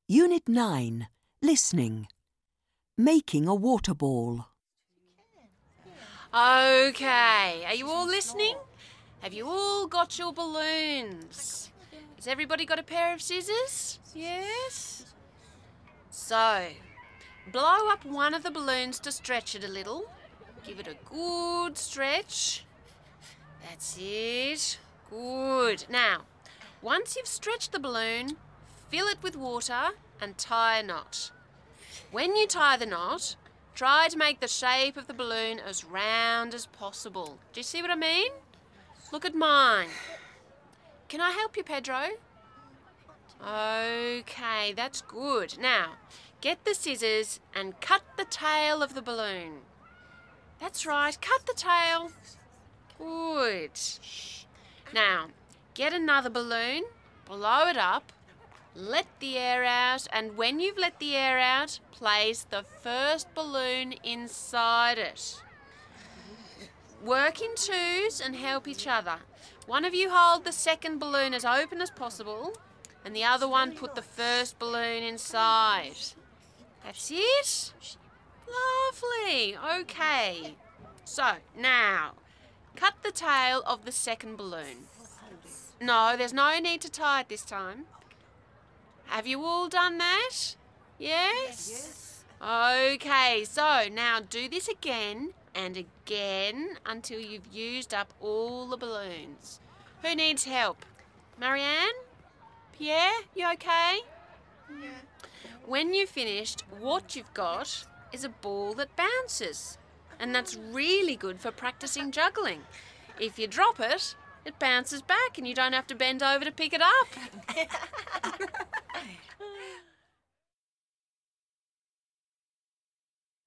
Unit 9. Listening. Making a water ball. Okay, are you all listening? Have you all got your balloons? Has everybody got a pair of scissors? Yes? So, blow up one of the balloons to stretch it a little. Give it a good stretch. That's it. Good. Now, once you've stretched the balloon, fill it with water and tie a knot. When you tie the knot, try to make the shape of the balloon as round as possible. Do you see what I mean? Look at mine. Can I help you, Pedro? Okay, that's good. Now, get the scissors and cut the tail of the balloon. That's right, cut the tail. Good. Now, get another balloon, blow it up, let the air out, and when you've let the air out, place the first balloon inside it. Work in twos and help each other. One of you hold the second balloon as open as possible, and the other one put the first balloon inside. That's it? Lovely. Okay. So, now, cut the tail of the second balloon. No, there's no need to tie it this time. Have you all done that? Yes? Okay, so now do this again and again until you've used up all the balloons. Who needs help? Marianne? Pierre, you okay? Yeah. When you've finished, what you've got is a ball that bounces. And that's really good for practicing juggling. If you drop it, it bounces back and you don't have to bend over to pick it up.